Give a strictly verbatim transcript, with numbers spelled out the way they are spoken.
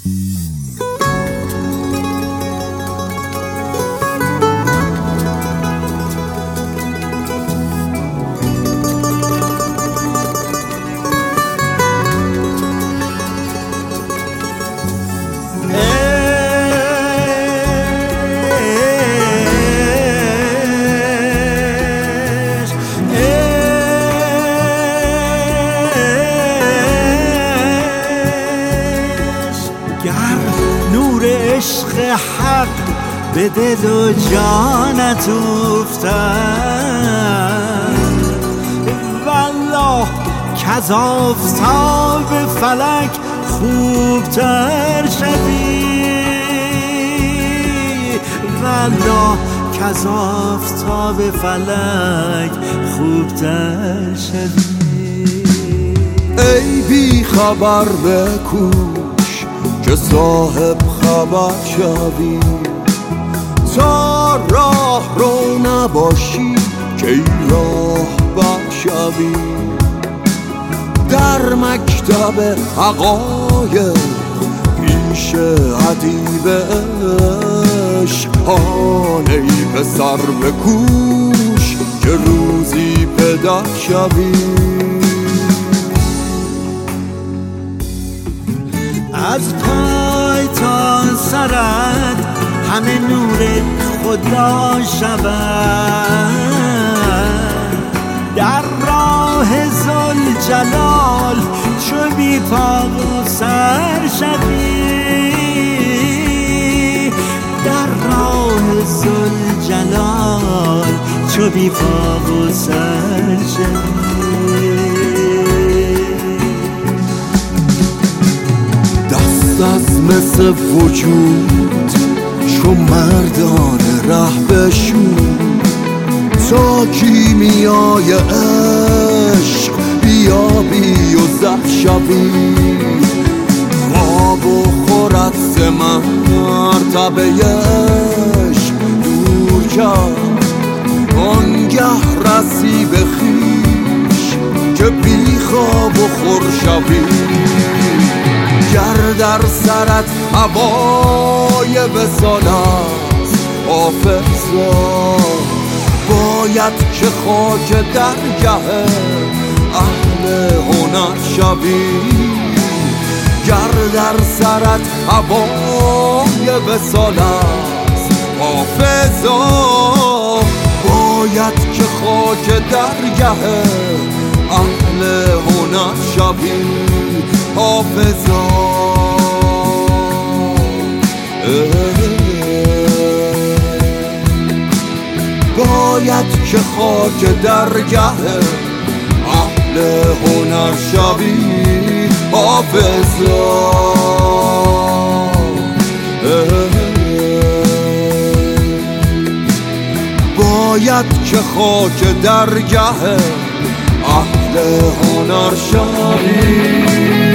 عشق حق به دل و جانت افتد والله کز آفتاب فلک خوبتر شدی، والله کز آفتاب فلک خوبتر شدی. ای بی خبر بکوش که صاحب خبر شوی، تا راه رو نباشی که ای راه بخشوی. در مکتب حقایق پیش ادیب عشق، آن ای پسر بکوش که روزی پدر شوی. از پای تا سرت همه نور خدا شود، در راه ذوالجلال چو بی پا و سر شوی، در راه ذوالجلال چو بی پا و سر شوی. از مثل وجود چو مردان ره بشود، تا کیمیای عشق بیابی و زه شوی. خواب و خورد ز مرتبه عشق دور کرد، آنگه رسی به خویش که بی خواب و خور شوی. گر در سرت هوای وصال است حافظا، باید که خاک درگه اهل هنر شوی. گر در سرت هوای وصال است حافظا، باید که خاک درگه اهل هنر شوی. حافظا باید که خاک درگه اهل هنر شوی. حافظا باید که خاک درگه اهل هنر شوی.